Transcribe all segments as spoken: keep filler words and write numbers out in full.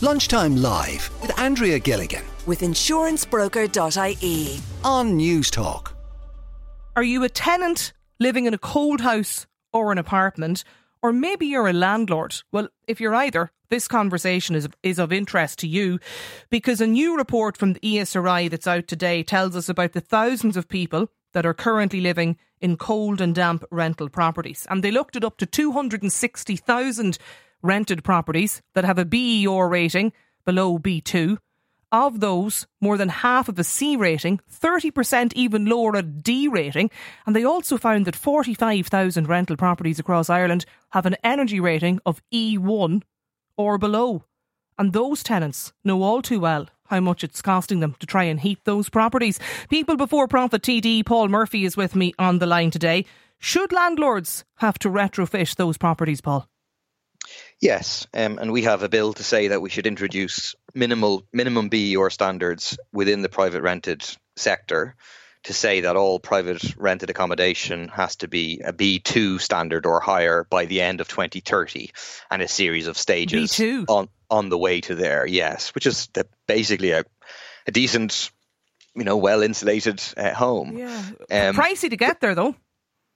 Lunchtime Live with Andrea Gilligan with insurance broker dot I E on News Talk. Are you a tenant living in a cold house or an apartment? Or maybe you're a landlord? Well, if you're either, this conversation is, is of interest to you, because a new report from the E S R I that's out today tells us about the thousands of people that are currently living in cold and damp rental properties. And they looked at up to two hundred sixty thousand rented properties that have a B E R rating below B two. Of those, more than half of a C rating, thirty percent even lower a D rating. And they also found that forty-five thousand rental properties across Ireland have an energy rating of E one or below. And those tenants know all too well how much it's costing them to try and heat those properties. People Before Profit T D Paul Murphy is with me on the line today. Should landlords have to retrofit those properties, Paul? Yes, um, and we have a bill to say that we should introduce minimal minimum B E R standards within the private rented sector, to say that all private rented accommodation has to be a B two standard or higher by the end of twenty thirty, and a series of stages B two on on the way to there. Yes, which is the, basically a, a decent, you know, well insulated uh, home. Yeah, um, pricey to get there though.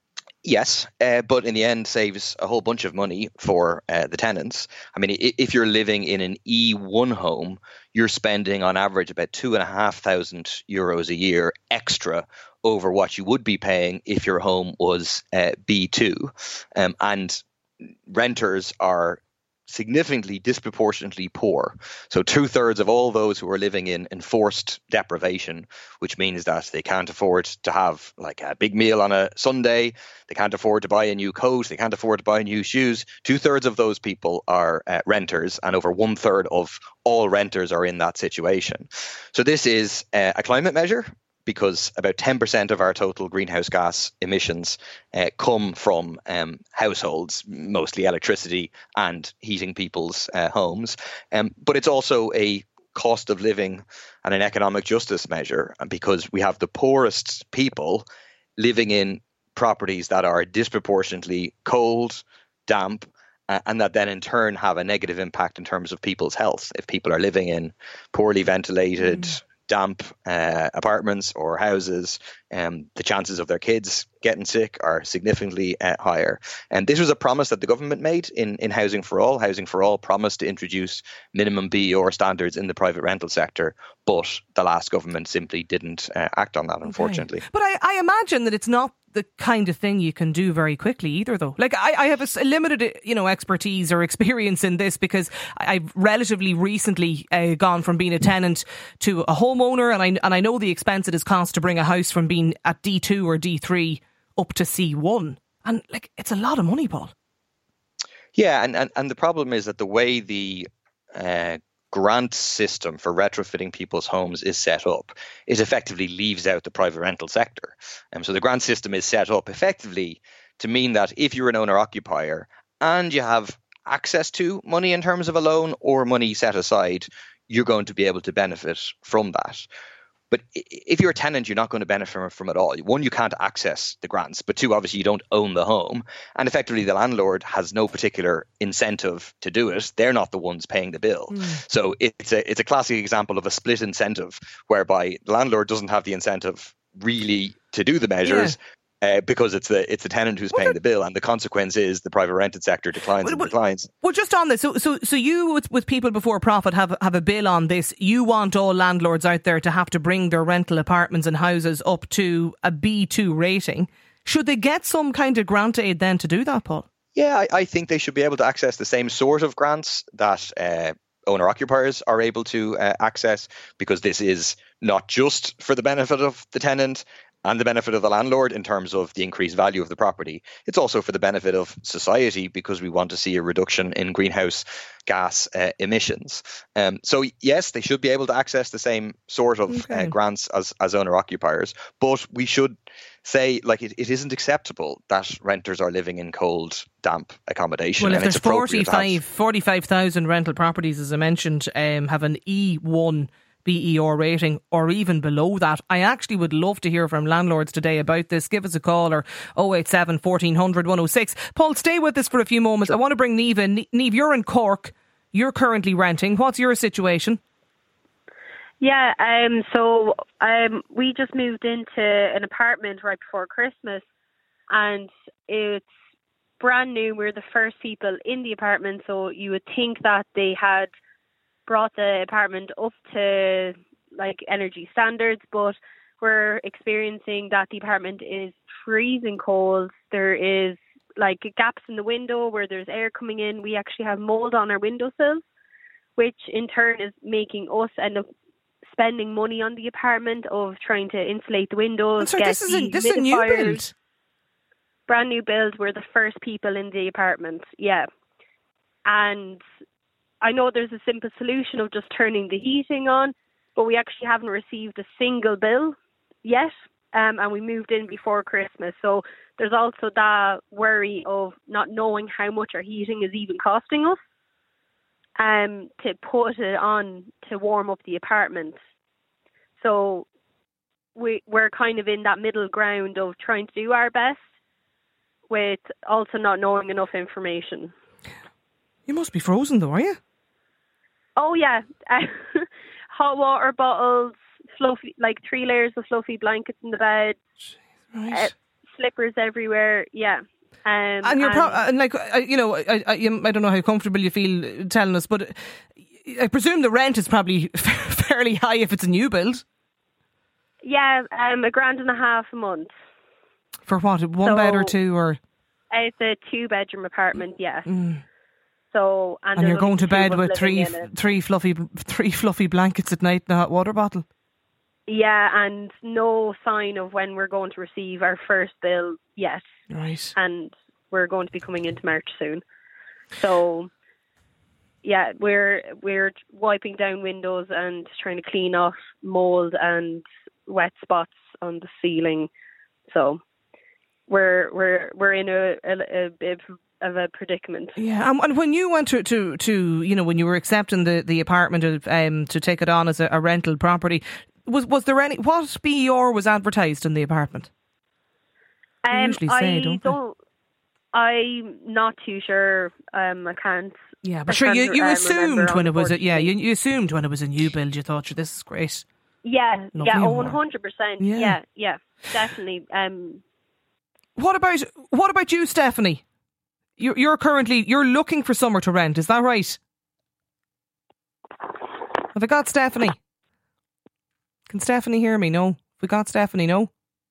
Yes, uh, but in the end saves a whole bunch of money for uh, the tenants. I mean, if you're living in an E one home, you're spending on average about two and a half thousand euros a year extra over what you would be paying if your home was uh, B two. Um, and renters are significantly disproportionately poor. So two thirds of all those who are living in enforced deprivation, which means that they can't afford to have like a big meal on a Sunday, they can't afford to buy a new coat, they can't afford to buy new shoes. Two thirds of those people are uh, renters, and over one third of all renters are in that situation. So this is uh, a climate measure, because about ten percent of our total greenhouse gas emissions uh, come from um, households, mostly electricity and heating people's uh, homes. Um, but it's also a cost of living and an economic justice measure, because we have the poorest people living in properties that are disproportionately cold, damp, uh, and that then in turn have a negative impact in terms of people's health. If people are living in poorly ventilated, mm. damp uh, apartments or houses, um, the chances of their kids getting sick are significantly uh, higher. And this was a promise that the government made in, in Housing for All. Housing for All promised to introduce minimum B E R standards in the private rental sector, but the last government simply didn't uh, act on that, unfortunately. Okay. But I, I imagine that it's not the kind of thing you can do very quickly either, though. Like, I, I have a, a limited, you know, expertise or experience in this, because I've relatively recently uh, gone from being a tenant to a homeowner, and I and I know the expense it has cost to bring a house from being at D two or D three up to C one. And, like, it's a lot of money, Paul. Yeah, and, and, and the problem is that the way the uh, grant system for retrofitting people's homes is set up, it effectively leaves out the private rental sector. And um, so the grant system is set up effectively to mean that if you're an owner-occupier and you have access to money in terms of a loan or money set aside, you're going to be able to benefit from that. But if you're a tenant, you're not going to benefit from it all. One, you can't access the grants, but two, obviously you don't own the home. And effectively the landlord has no particular incentive to do it. They're not the ones paying the bill. Mm. So it's a it's a classic example of a split incentive, whereby the landlord doesn't have the incentive really to do the measures. Yeah. Uh, because it's the it's the tenant who's paying the bill, and the consequence is the private rented sector declines well, and declines. Well, just on this, so so so you with, with People Before Profit have have a bill on this. You want all landlords out there to have to bring their rental apartments and houses up to a B two rating. Should they get some kind of grant aid then to do that, Paul? Yeah, I, I think they should be able to access the same sort of grants that uh, owner-occupiers are able to uh, access, because this is not just for the benefit of the tenant and the benefit of the landlord in terms of the increased value of the property. It's also for the benefit of society, because we want to see a reduction in greenhouse gas uh, emissions. Um, so yes, they should be able to access the same sort of okay. uh, grants as, as owner-occupiers, but we should say, like, it, it isn't acceptable that renters are living in cold, damp accommodation. Well, if and there's it's forty-five, forty-five thousand rental properties, as I mentioned, um, have an E one B E R rating or even below that, I actually would love to hear from landlords today about this. Give us a call, or oh eight seven, fourteen hundred, one oh six. Paul, stay with us for a few moments. Sure. I want to bring Niamh in. Niamh, you're in Cork. You're currently renting. What's your situation? Yeah, um, so um, we just moved into an apartment right before Christmas, and it's brand new. We're the first people in the apartment, so you would think that they had brought the apartment up to like energy standards, but we're experiencing that the apartment is freezing cold. There is like gaps in the window where there's air coming in. We actually have mold on our windowsills, which in turn is making us end up spending money on the apartment of trying to insulate the windows. Sorry, get this is a, the this is a new humidifiers. build. Brand new build. We're the first people in the apartment. Yeah. And I know there's a simple solution of just turning the heating on, but we actually haven't received a single bill yet. Um, and we moved in before Christmas. So there's also that worry of not knowing how much our heating is even costing us. Um, to put it on to warm up the apartment. So we, we're kind of in that middle ground of trying to do our best with also not knowing enough information. You must be frozen though, are you? Oh yeah. Hot water bottles, fluffy, like three layers of fluffy blankets in the bed, right. uh, slippers everywhere, yeah. Um, and you're and, pro- and like uh, you know, I, I I don't know how comfortable you feel telling us, but I presume the rent is probably fairly high if it's a new build. Yeah, um, a grand and a half a month. For what? One so, bed or two, or it's a two-bedroom apartment. Yeah. Mm. So and, and you're going to bed with three f- three fluffy three fluffy blankets at night and a hot water bottle. Yeah, and no sign of when we're going to receive our first bill yet. Right. And we're going to be coming into March soon. So, yeah, we're we're wiping down windows and trying to clean off mould and wet spots on the ceiling. So, we're we're we're in a, a, a bit of a predicament. Yeah, and, and when you went to, to, to, you know, when you were accepting the, the apartment um, to take it on as a, a rental property, was was there any, what B E R was advertised in the apartment? They Um, usually say, I don't, don't I'm not too sure. Um, I can't. Yeah, but I sure, you, can't, you um, assumed when it was, a, unfortunately. yeah, you, you assumed when it was a new build, you thought, sure, this is great. Yeah, Lovely yeah, oh, and one warm. hundred percent. Yeah. Yeah, yeah, definitely. Um, What about, what about you, Stephanie? You're, you're currently, you're looking for somewhere to rent, is that right? Have I got Stephanie? Can Stephanie hear me? No. Have we got Stephanie? No.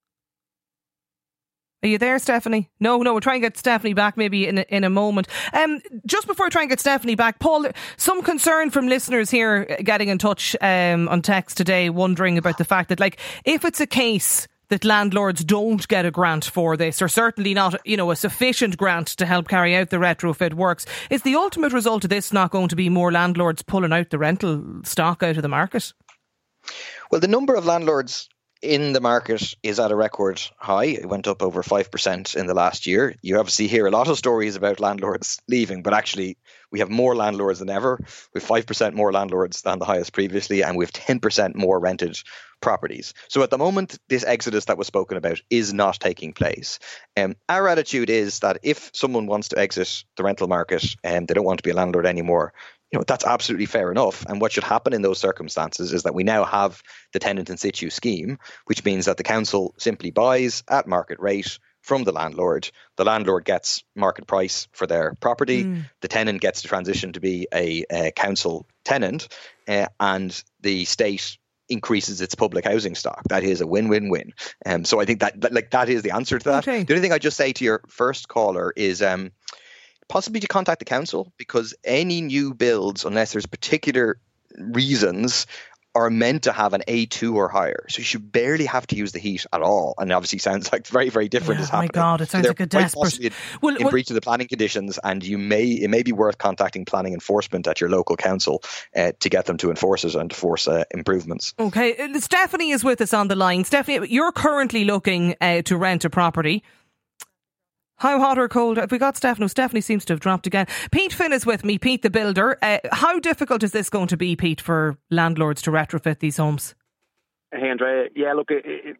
Are you there, Stephanie? No, no, we'll try and get Stephanie back maybe in a, in a moment. Um, just before I try and get Stephanie back, Paul, some concern from listeners here getting in touch um, on text today, wondering about the fact that, like, if it's a case that landlords don't get a grant for this, or certainly not, you know, a sufficient grant to help carry out the retrofit works, is the ultimate result of this not going to be more landlords pulling out the rental stock out of the market? Well, the number of landlords in the market is at a record high. It went up over five percent in the last year. You obviously hear a lot of stories about landlords leaving, but actually we have more landlords than ever. We have five percent more landlords than the highest previously, and we have ten percent more rented properties. So at the moment, this exodus that was spoken about is not taking place. Um, our attitude is that if someone wants to exit the rental market and they don't want to be a landlord anymore, you know, that's absolutely fair enough. And what should happen in those circumstances is that we now have the tenant in situ scheme, which means that the council simply buys at market rate from the landlord. The landlord gets market price for their property. Mm. The tenant gets to transition to be a, a council tenant, uh, and the state increases its public housing stock. That is a win-win-win. Um, so I think that, that like that is the answer to that. Okay. The only thing I just say to your first caller is um, possibly to contact the council, because any new builds, unless there's particular reasons, are meant to have an A two or higher. So you should barely have to use the heat at all. And obviously sounds like very, very different yeah, is happening. My God, it sounds so like a desperate... In, well, in well, breach of the planning conditions, and you may it may be worth contacting planning enforcement at your local council uh, to get them to enforce it and to force uh, improvements. Okay, Stephanie is with us on the line. Stephanie, you're currently looking uh, to rent a property. How hot or cold? Have we got Stephanie? Stephanie seems to have dropped again. Pete Finn is with me, Pete the builder. Uh, how difficult is this going to be, Pete, for landlords to retrofit these homes? Hey, Andrea. Yeah, look, it, it,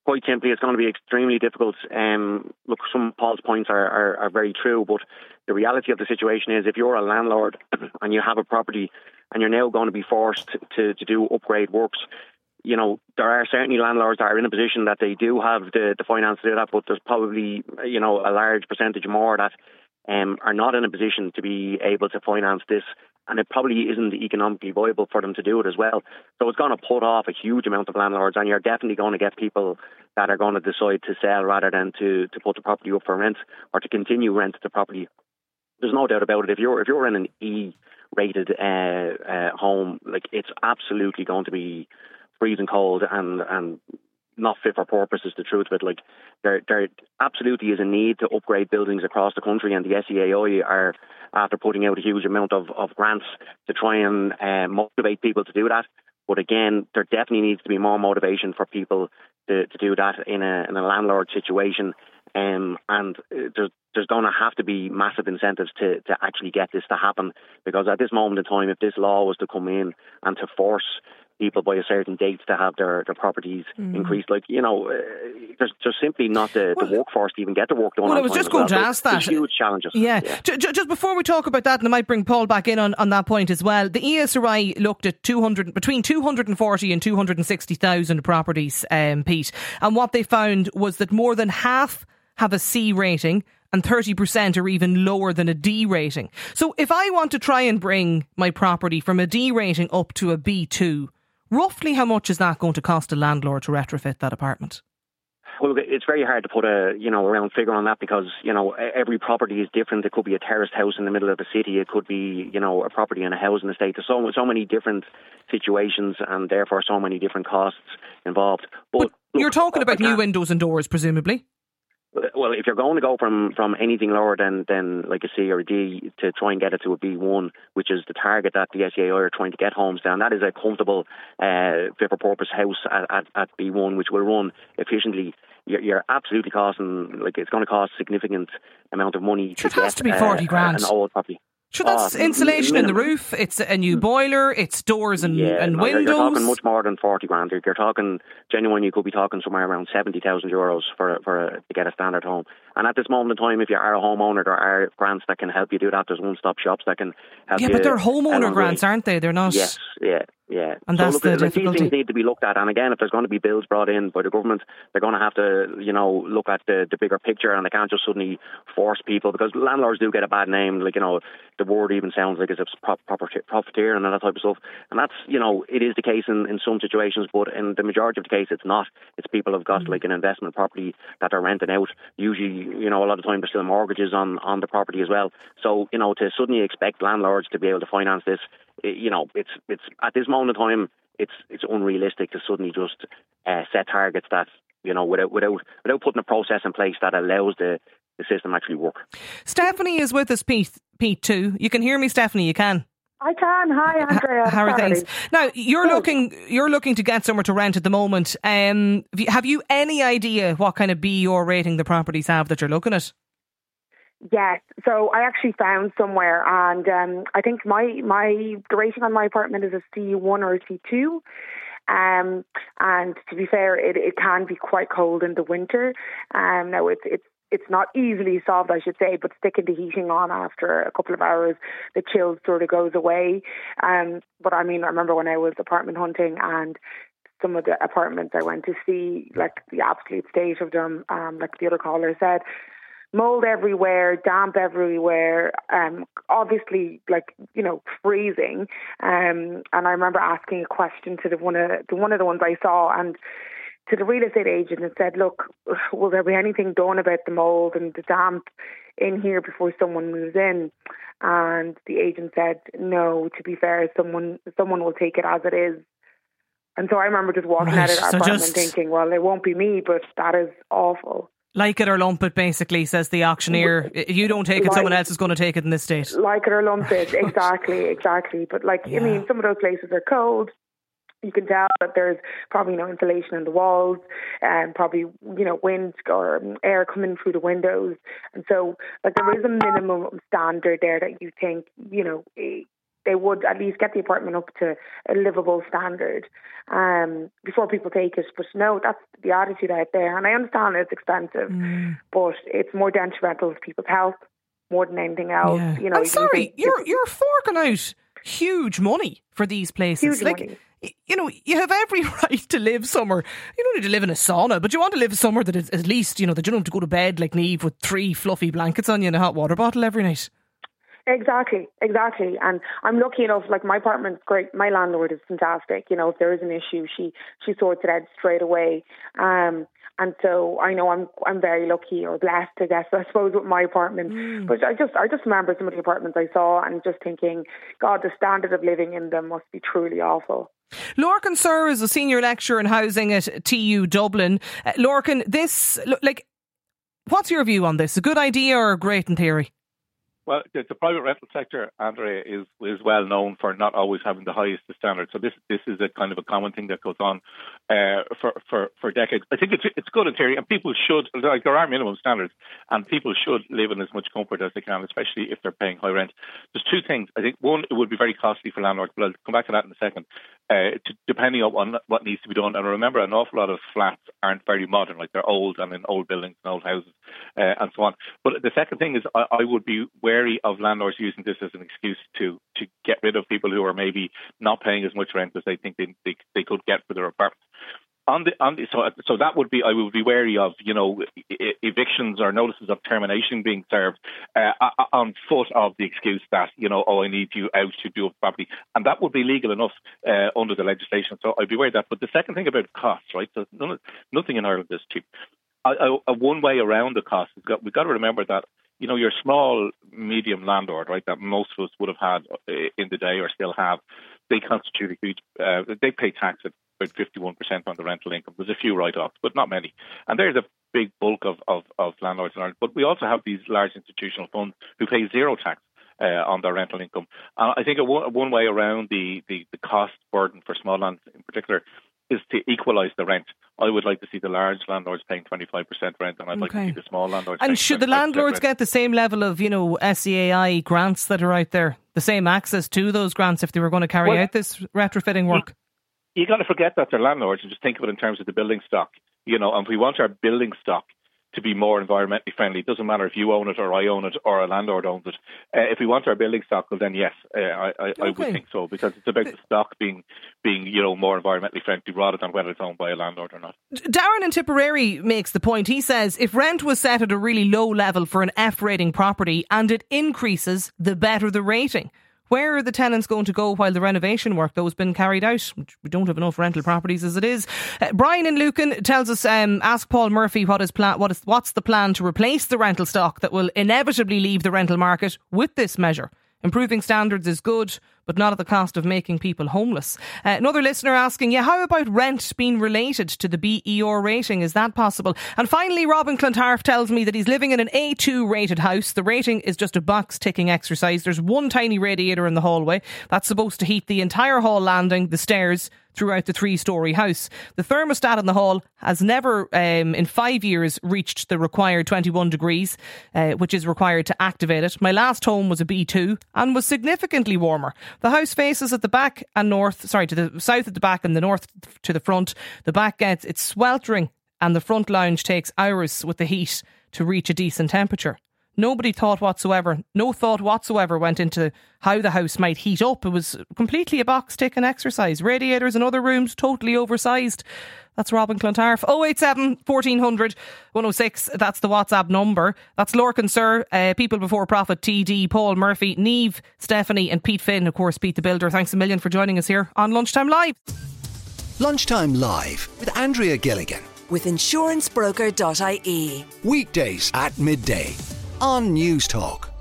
quite simply, it's going to be extremely difficult. Um, look, some of Paul's points are, are, are very true, but the reality of the situation is if you're a landlord and you have a property and you're now going to be forced to, to do upgrade works, you know, there are certainly landlords that are in a position that they do have the, the finance to do that, but there's probably, you know, a large percentage more that um, are not in a position to be able to finance this, and it probably isn't economically viable for them to do it as well. So it's going to put off a huge amount of landlords, and you're definitely going to get people that are going to decide to sell rather than to, to put the property up for rent or to continue rent the property. There's no doubt about it. If you're if you're in an E-rated uh, uh, home, like it's absolutely going to be freezing cold and and not fit for purpose is the truth of it. Like there there absolutely is a need to upgrade buildings across the country, and the S E A I are after putting out a huge amount of, of grants to try and uh, motivate people to do that. But again, there definitely needs to be more motivation for people to, to do that in a in a landlord situation. Um, and there's, there's going to have to be massive incentives to, to actually get this to happen, because at this moment in time, if this law was to come in and to force people by a certain date to have their, their properties mm. increased, like, you know, uh, there's just simply not the, well, the workforce to even get the work done. Well, on I was time just going well. to ask that. Huge challenges. Yeah. yeah. J- just before we talk about that, and I might bring Paul back in on, on that point as well, the E S R I looked at two hundred between two hundred forty and two hundred sixty thousand properties, um, Pete, and what they found was that more than half have a C rating and thirty percent are even lower than a D rating. So if I want to try and bring my property from a D rating up to a B two, roughly how much is that going to cost a landlord to retrofit that apartment? Well, it's very hard to put a, you know, a round figure on that, because, you know, every property is different. It could be a terraced house in the middle of the city. It could be, you know, a property in a housing estate. There's so, so many different situations and therefore so many different costs involved. But, but you're look, talking about new windows and doors, presumably? Well, if you're going to go from, from anything lower than, than like a C or a D to try and get it to a B one, which is the target that the S E A I are trying to get homes down, that is a comfortable, uh, fit-for-purpose house at, at, at B one, which will run efficiently. You're, you're absolutely costing, like it's going to cost significant amount of money. Sure, to it has get, to be forty uh, grand. An old property. Sure, that's oh, insulation minimum. in the roof, it's a new boiler, it's doors and, yeah, and no, windows. You're, you're talking much more than forty grand. You're, you're talking, genuine, you could be talking somewhere around seventy thousand euros for, for a, to get a standard home. And at this moment in time, if you are a homeowner, there are grants that can help you do that. There's one-stop shops that can help yeah, you. Yeah, but they're homeowner um, grants, aren't they? They're not... Yes, yeah. Yeah, and so that's look, the like, difficulty. These things need to be looked at, and again, if there's going to be bills brought in by the government, they're going to have to, you know, look at the, the bigger picture, and they can't just suddenly force people, because landlords do get a bad name. Like, you know, the word even sounds like it's a profiteer and that type of stuff, and that's, you know, it is the case in, in some situations, but in the majority of the case, it's not. It's people have got mm. like an investment property that they're renting out. Usually, you know, a lot of the time there's still mortgages on on the property as well. So, you know, to suddenly expect landlords to be able to finance this, you know, it's it's at this moment in time, it's it's unrealistic to suddenly just uh, set targets that, you know, without without without putting a process in place that allows the, the system actually work. Stephanie is with us, Pete, Pete too. You can hear me, Stephanie, you can? I can. Hi, Andrea. How are things? Now, you're Good. looking you're looking to get somewhere to rent at the moment. Um, have you any idea what kind of B or rating the properties have that you're looking at? Yes, so I actually found somewhere, and um, I think my my the rating on my apartment is a C one or a C two. Um, and to be fair, it, it can be quite cold in the winter. Um, now it's it's it's not easily solved, I should say, but sticking the heating on after a couple of hours, the chill sort of goes away. Um, but I mean, I remember when I was apartment hunting and some of the apartments I went to see, like the absolute state of them, um, like the other caller said. Mold everywhere, damp everywhere, um, obviously, like, you know, freezing. Um, and I remember asking a question to the one of the one of the ones I saw, and to the real estate agent, and said, "Look, will there be anything done about the mold and the damp in here before someone moves in?" And the agent said, "No. To be fair, someone someone will take it as it is." And so I remember just walking right. out of our so apartment just... thinking, "Well, it won't be me, but that is awful." Like it or lump it, basically, says the auctioneer. If you don't take it, like, someone else is going to take it in this state. Like it or lump it, exactly, exactly. But like, yeah. I mean, some of those places are cold. You can tell that there's probably no insulation in the walls, and probably, you know, wind or air coming through the windows. And so, like, there is a minimum standard there that you think, you know, they would at least get the apartment up to a livable standard um, before people take it. But no, that's the attitude out there. And I understand it's expensive, mm. but it's more detrimental to people's health more than anything else. Yeah. You know, I'm sorry, you're you're forking out huge money for these places. Huge like, money. You know, you have every right to live somewhere. You don't need to live in a sauna, but you want to live somewhere that is at least, you know, that you don't have to go to bed like Niamh with three fluffy blankets on you and a hot water bottle every night. Exactly, exactly. And I'm lucky enough, like my apartment's great. My landlord is fantastic. You know, if there is an issue, she, she sorts it out straight away. Um, and so I know I'm I'm very lucky or blessed, I guess, I suppose, with my apartment. Mm. But I just I just remember some of the apartments I saw and just thinking, God, the standard of living in them must be truly awful. Lorcan Sir is a senior lecturer in housing at T U Dublin. Uh, Lorcan, this, like, what's your view on this? A good idea or great in theory? Well, the, the private rental sector, Andrea, is is well known for not always having the highest standards. So this this is a kind of a common thing that goes on uh, for, for for decades. I think it's it's good in theory, and people should, like, there are minimum standards, and people should live in as much comfort as they can, especially if they're paying high rent. There's two things. I think one, it would be very costly for landlords, but I'll come back to that in a second. Uh, to, depending on what needs to be done, and remember, an awful lot of flats aren't very modern, like they're old and in old buildings and old houses uh, and so on. But the second thing is, I, I would be wary of landlords using this as an excuse to to get rid of people who are maybe not paying as much rent as they think they they, they could get for their apartments. On the on the, so so that would be I would be wary of, you know, evictions or notices of termination being served uh, on foot of the excuse that, you know, oh, I need you out to do a property, and that would be legal enough uh, under the legislation. So I'd be wary of that. But the second thing about costs, right? So none, nothing in Ireland is cheap. I, I, a one way around the cost is got, we've got to remember that, you know, your small, medium landlord, right, that most of us would have had in the day or still have, they constitute a huge, uh, they pay tax at about fifty-one percent on the rental income. There's a few write-offs, but not many. And there's a big bulk of, of, of landlords in Ireland. But we also have these large institutional funds who pay zero tax uh, on their rental income. And I think a one, one way around the, the, the cost burden for small lands in particular is to equalise the rent. I would like to see the large landlords paying twenty-five percent rent, and I'd okay. like to see the small landlords and paying should the landlords rent. get the same level of, you know, S E A I grants that are out there, the same access to those grants if they were going to carry well, out this retrofitting work? You, you got to forget that they're landlords and just think of it in terms of the building stock. You know, and if we want our building stock to be more environmentally friendly, it doesn't matter if you own it or I own it or a landlord owns it. Uh, if we want our building stock, well then yes, uh, I, I, okay. I would think so, because it's about the stock being, being, you know, more environmentally friendly rather than whether it's owned by a landlord or not. Darren in Tipperary makes the point. He says if rent was set at a really low level for an F rating property and it increases, the better the rating. Where are the tenants going to go while the renovation work, though, has been carried out? We don't have enough rental properties as it is. Uh, Brian in Lucan tells us, um, ask Paul Murphy what is plan, what is, what's the plan to replace the rental stock that will inevitably leave the rental market with this measure. Improving standards is good, but not at the cost of making people homeless. Uh, another listener asking, yeah, how about rent being related to the B E R rating? Is that possible? And finally, Robin Clontarf tells me that he's living in an A two rated house. The rating is just a box ticking exercise. There's one tiny radiator in the hallway that's supposed to heat the entire hall landing, the stairs, throughout the three-storey house. The thermostat in the hall has never, um, in five years, reached the required twenty-one degrees, uh, which is required to activate it. My last home was a B two and was significantly warmer. The house faces at the back and north, sorry, to the south at the back and the north to the front. The back gets, it's sweltering, and the front lounge takes hours with the heat to reach a decent temperature. Nobody thought whatsoever, no thought whatsoever went into how the house might heat up. It was completely a box ticking exercise. Radiators in other rooms, totally oversized. That's Robin Clontarf. oh eight seven, fourteen hundred, one oh six. That's the WhatsApp number. That's Lorcan Sir, uh, People Before Profit, T D, Paul Murphy, Niamh, Stephanie and Pete Finn, of course, Pete the Builder. Thanks a million for joining us here on Lunchtime Live. Lunchtime Live with Andrea Gilligan. With insurance broker dot I E. Weekdays at midday on News Talk.